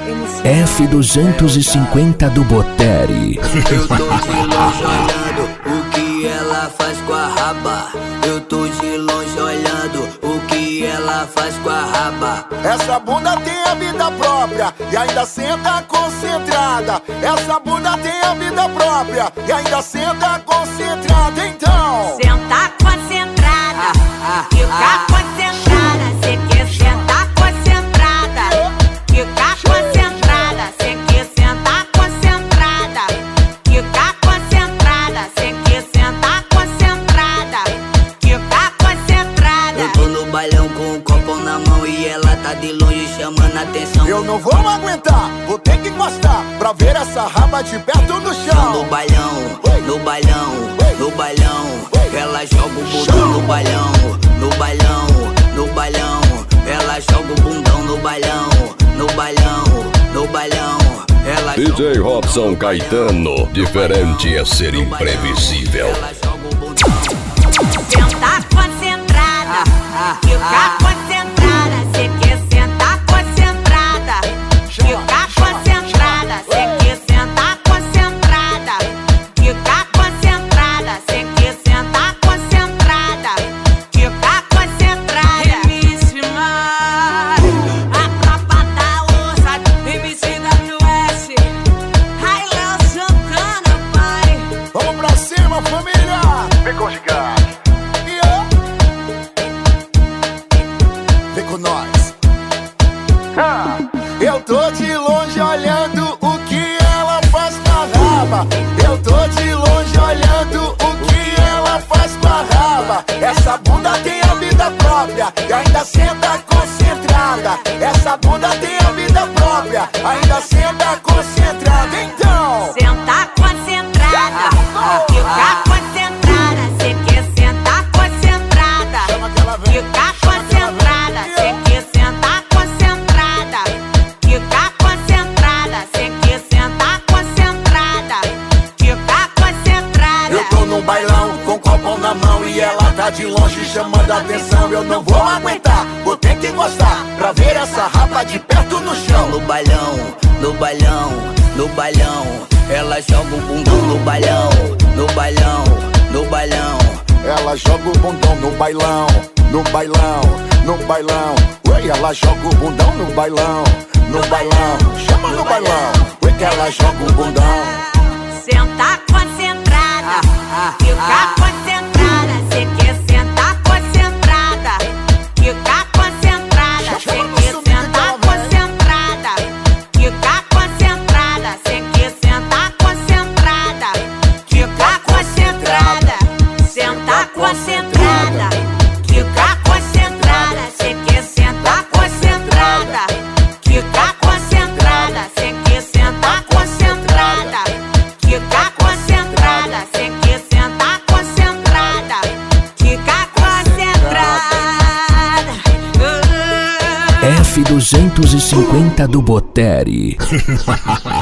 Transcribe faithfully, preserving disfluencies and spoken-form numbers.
F duzentos e cinquenta do Botteri. Eu tô de longe olhando o que ela faz com a raba. Eu tô de longe olhando o que ela faz com a raba. Essa bunda tem a vida própria e ainda senta concentrada. Essa bunda tem a vida própria e ainda senta concentrada. Então senta concentrada, fica concentrada. Cê quer sentar concentrada, fica concentrada. Cê quer sentar concentrada, fica concentrada. Cê quer sentar concentrada, fica concentrada. Eu tô no bailão com um copo na mão e ela tá de longe chamando a atenção. Eu não vou aguentar, vou ter que encostar pra ver essa raba de perto no chão. No bailão, no bailão, no bailão, ela joga o bundão no bailão, no bailão, no bailão, ela joga o bundão no bailão, no bailão, no bailão, ela D J Robson Caetano, diferente é ser imprevisível. Senta concentrada, fica concentrada. Cê quer sentar concentrada, fica concentrada. Cê quer sentar concentrada, fica concentrada. Cê quer sentar concentrada, fica concentrada. M C Mário, a tropa da ossa, M C W S, Railão Santana, pai. Vamos pra cima, família! Vem com os gás. Vem com nós. Ah, eu tô de longe olhando o que ela faz com a raba. Eu tô de longe olhando o que ela faz com a raba. Essa bunda tem a vida própria e ainda senta concentrada. Essa bunda tem a vida própria, ainda senta concentrada. Então senta concentrada, fica concentrada. Cê quer sentar concentrada, fica concentrada. Cê quer sentar concentrada, fica concentrada. Cê quer sentar concentrada, fica concentrada. eu tô num bailão com copo na mão e ela tá de longe chamando a atenção. Eu não vou aguentar, vou ter que encostar pra ver essa raba de perto no chão. no bailão, no bailão, no bailão, ela joga o bundão no bailão, no bailão, no bailão. Ela joga o bundão no bailão, no bailão, no bailão. Oi, ela joga o bundão no bailão, no bailão. Chama no bailão, oi, que ela joga o bundão. Senta concentrada, fica concentrada. Cê quer sentar concentrada, fica concentrada. Cê quer sentar concentrada, fica concentrada. Cê quer sentar concentrada, fica concentrada. Senta concentrada, fica concentrada. Cê quer sentar concentrada, fica concentrada. Cê quer sentar concentrada, fica concentrada. Cê quer sentar concentrada, fica concentrada. F duzentos e cinquenta do Botteri.